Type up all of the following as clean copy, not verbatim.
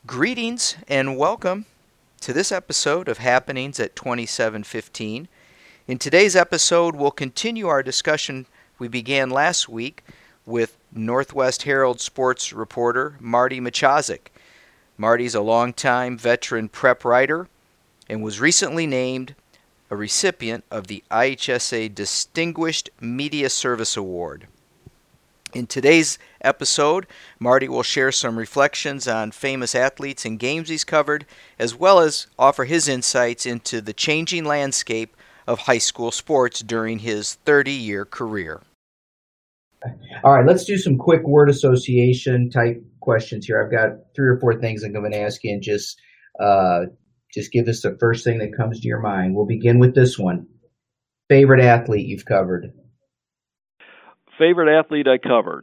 Greetings and welcome to this episode of Happenings at 2715. In today's episode, we'll continue our discussion we began last week with Northwest Herald sports reporter Marty Machazik. Marty's a longtime veteran prep writer and was recently named a recipient of the IHSA Distinguished Media Service Award. In today's episode, Marty will share some reflections on famous athletes and games he's covered, as well as offer his insights into the changing landscape of high school sports during his 30-year career. All right, let's do some quick word association type questions here. I've got 3 or 4 things I'm going to ask you, and just give us the first thing that comes to your mind. We'll begin with this one. Favorite athlete you've covered? Favorite athlete I covered?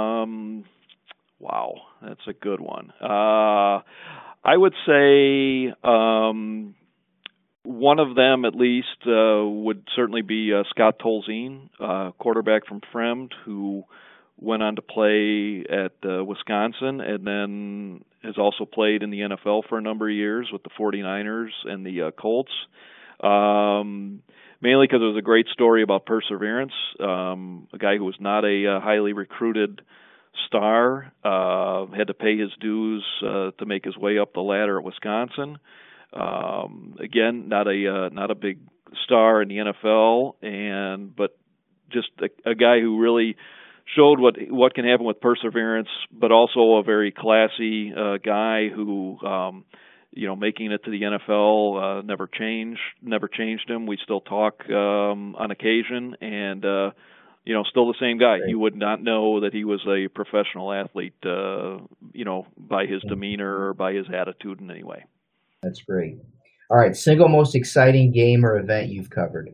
Wow, that's a good one. I would say one of them at least would certainly be Scott Tolzien, quarterback from Fremd, who went on to play at Wisconsin and then has also played in the NFL for a number of years with the 49ers and the Colts. Mainly because it was a great story about perseverance. A guy who was not a highly recruited star, had to pay his dues to make his way up the ladder at Wisconsin. Again, not a big star in the NFL, but just a guy who really showed what can happen with perseverance, but also a very classy guy who. Making it to the NFL never changed him. We still talk on occasion, and still the same guy. You would not know that he was a professional athlete, by his demeanor or by his attitude in any way. That's great. All right, single most exciting game or event you've covered?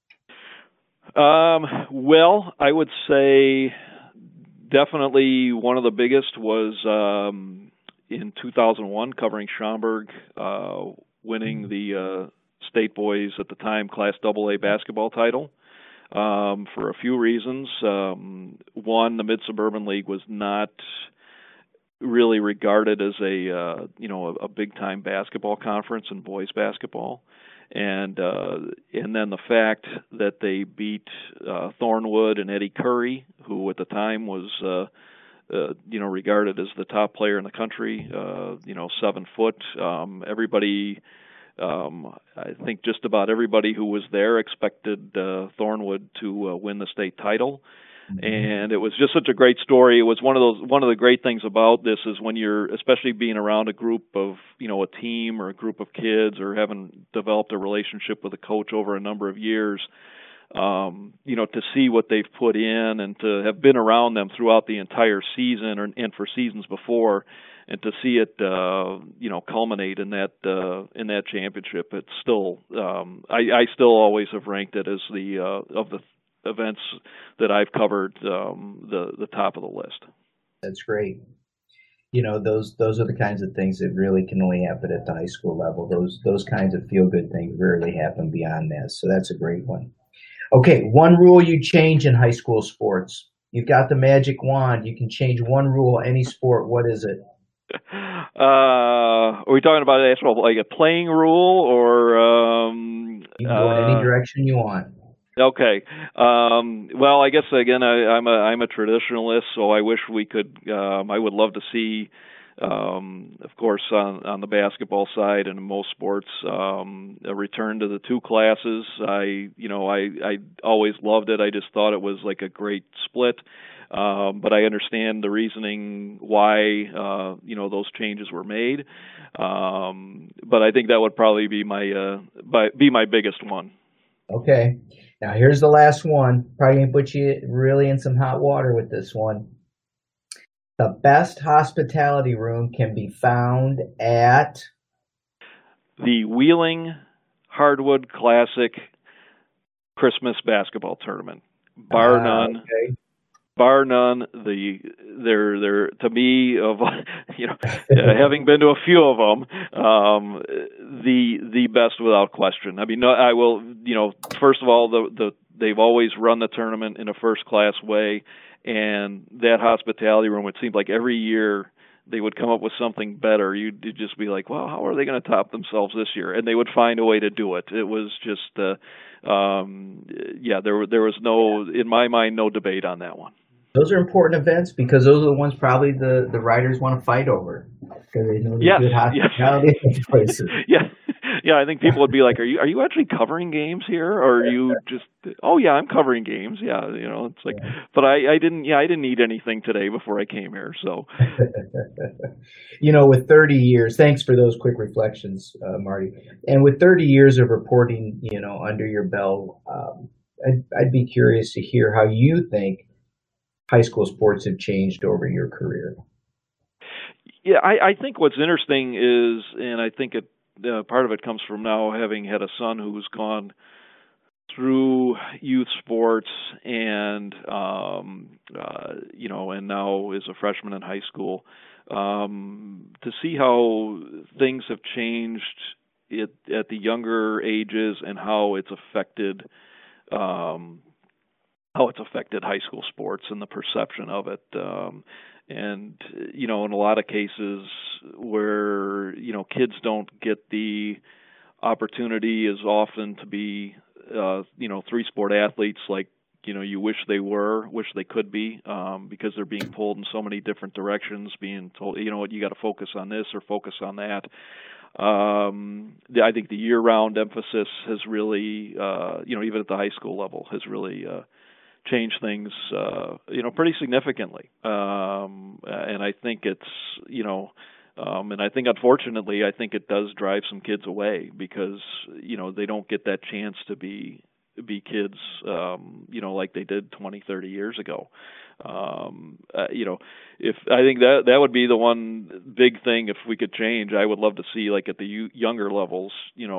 Well, I would say definitely one of the biggest was in 2001, covering Schaumburg, winning the state boys at the time Class AA basketball title for a few reasons. One, the Mid-Suburban League was not really regarded as a big time basketball conference in boys basketball, and then the fact that they beat Thornwood and Eddie Curry, who at the time was regarded as the top player in the country, 7 foot. Everybody, I think just about everybody who was there expected Thornwood to win the state title. Mm-hmm. And it was just such a great story. It was one of the great things about this is when you're, especially being around a group of, a team or a group of kids or having developed a relationship with a coach over a number of years, to see what they've put in and to have been around them throughout the entire season and for seasons before, and to see it, culminate in that championship. It's still, I still always have ranked it as of the events that I've covered, the top of the list. That's great. Those are the kinds of things that really can only happen at the high school level. Those kinds of feel good things rarely happen beyond that. So that's a great one. Okay, one rule you change in high school sports. You've got the magic wand. You can change one rule, any sport. What is it? Are we talking about like a playing rule, or you can go in any direction you want? Okay. Well, I guess again, I'm a traditionalist, so I wish we could. I would love to see. Of course, on the basketball side and in most sports, a return to the 2 classes. I always loved it. I just thought it was like a great split. But I understand the reasoning why, those changes were made. But I think that would probably be my biggest one. Okay. Now here's the last one. Probably going to put you really in some hot water with this one. The best hospitality room can be found at the Wheeling Hardwood Classic Christmas basketball tournament. Bar none. Okay. Bar none. They're to me, of having been to a few of them, the best without question. I mean, no, I will. First of all, they've always run the tournament in a first class way. And that hospitality room, it seemed like every year they would come up with something better. You'd just be like, well, how are they going to top themselves this year? And they would find a way to do it. It was just, there was no, in my mind, no debate on that one. Those are important events because those are the ones probably the riders want to fight over because they know there's good hospitality in those places. Yeah, I think people would be like, "Are you actually covering games here, or are you just?" Oh yeah, I'm covering games. Yeah, it's like, but I didn't eat anything today before I came here. So, with 30 years, thanks for those quick reflections, Marty. And with 30 years of reporting, under your belt, I'd be curious to hear how you think high school sports have changed over your career. Yeah, I think what's interesting is, and I think part of it comes from now having had a son who's gone through youth sports and and now is a freshman in high school, to see how things have changed at the younger ages and how it's affected high school sports and the perception of it. And in a lot of cases where kids don't get the opportunity as often to be 3-sport athletes like you wish they could be, because they're being pulled in so many different directions, being told you got to focus on this or focus on that. I think the year-round emphasis has really even at the high school level has really change things, pretty significantly. And I think it's, and I think unfortunately, I think it does drive some kids away because, they don't get that chance to be kids, like they did 20, 30 years ago. If I think that would be the one big thing if we could change, I would love to see like at the younger levels,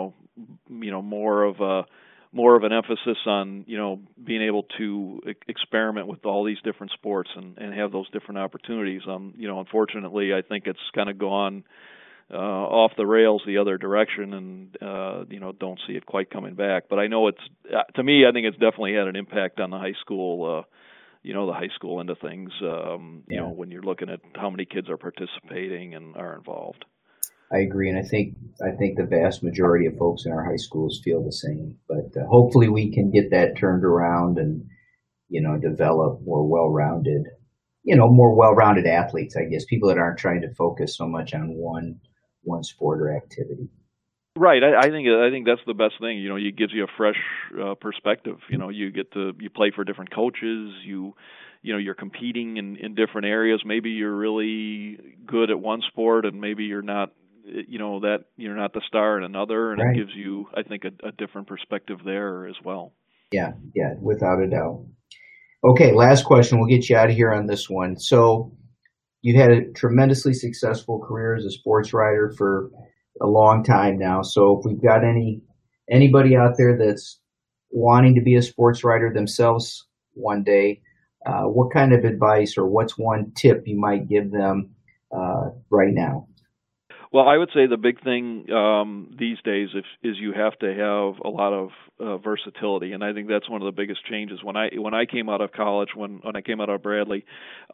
more of an emphasis on, being able to experiment with all these different sports and have those different opportunities. Unfortunately, I think it's kind of gone off the rails the other direction, and don't see it quite coming back. But I know to me, I think it's definitely had an impact on the high school, the high school end of things. When you're looking at how many kids are participating and are involved. I agree, and I think the vast majority of folks in our high schools feel the same. But hopefully, we can get that turned around and develop more well-rounded athletes. I guess people that aren't trying to focus so much on one sport or activity. Right. I think that's the best thing. It gives you a fresh perspective. You play for different coaches. You're competing in different areas. Maybe you're really good at one sport, and maybe you're not. That you're not the star in another, and It gives you, I think, a different perspective there as well. Yeah, without a doubt. Okay, last question. We'll get you out of here on this one. So, you've had a tremendously successful career as a sports writer for a long time now. So, if we've got anybody out there that's wanting to be a sports writer themselves one day, what kind of advice or what's one tip you might give them right now? Well, I would say the big thing these days is you have to have a lot of versatility, and I think that's one of the biggest changes. When I came out of college, when I came out of Bradley,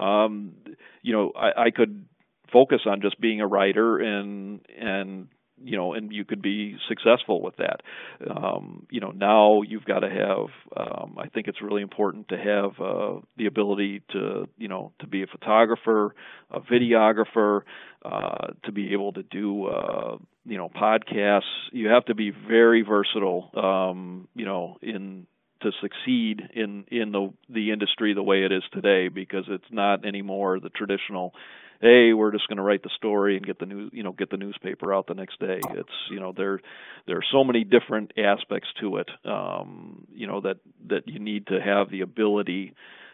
I could focus on just being a writer and you could be successful with that. Now you've got to have, I think it's really important to have the ability to be a photographer, a videographer, to be able to do, podcasts. You have to be very versatile, to succeed in the industry the way it is today, because it's not anymore the traditional, hey, we're just going to write the story and get the newspaper out the next day. It's there are so many different aspects to it, that you need to have the ability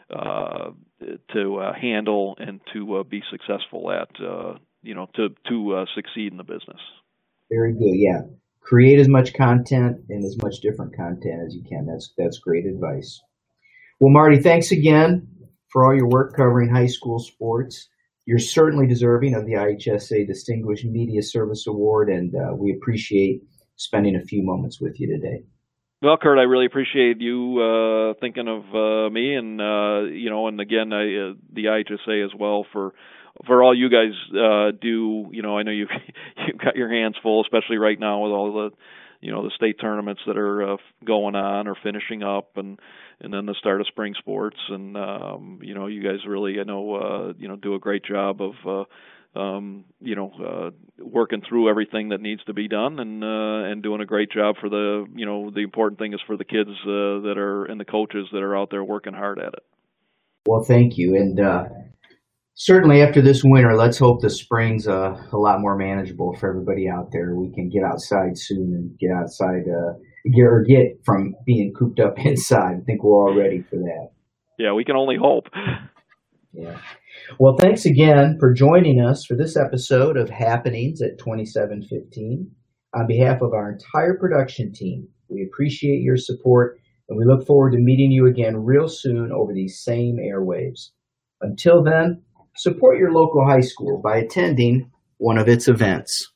to handle and to be successful at, to succeed in the business. Very good. Yeah, create as much content and as much different content as you can. That's great advice. Well, Marty, thanks again for all your work covering high school sports. You're certainly deserving of the IHSA Distinguished Media Service Award, and we appreciate spending a few moments with you today. Well, Kurt, I really appreciate you thinking of me, and and again, the IHSA as well for for all you guys do, I know you've got your hands full, especially right now with all the the state tournaments that are going on or finishing up, and then the start of spring sports, and you guys really, I know, do a great job of working through everything that needs to be done, and doing a great job for the important thing is for the kids that are, and the coaches that are out there working hard at it. Well, thank you. And certainly after this winter, let's hope the spring's a lot more manageable for everybody out there. We can get outside soon and get outside, get from being cooped up inside. I think we're all ready for that. Yeah, we can only hope. Yeah. Well, thanks again for joining us for this episode of Happenings at 2715. On behalf of our entire production team, we appreciate your support, and we look forward to meeting you again real soon over these same airwaves. Until then, support your local high school by attending one of its events.